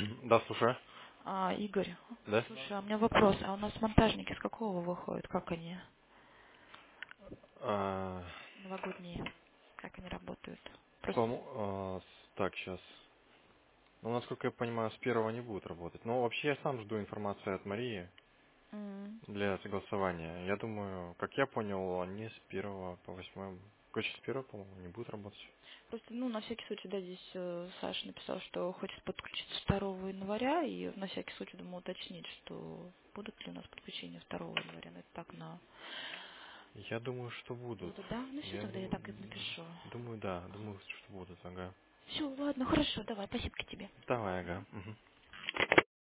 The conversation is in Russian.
Да, слушаю. Игорь, Да? слушай, у меня вопрос. А у нас монтажники с какого выходят? Как они? А, Новогодние. Как они работают? Просто... так, сейчас. Ну, насколько я понимаю, с первого не будут работать. Но вообще я сам жду информации от Марии М. для согласования. Я думаю, как я понял, они с первого по 8. Короче, с первого, по-моему, не будут работать. Просто, на всякий случай, да, здесь Саша написал, что хочет подключиться 2 января, и на всякий случай, думаю, уточнить, что будут ли у нас подключения 2 января. Ну, это так Я думаю, что будут. будут, да? Ну, все, Я тогда я так и напишу. думаю, да, думаю, что будут, ага. Все, ладно, хорошо, давай, спасибо тебе. Давай, ага. Мгм.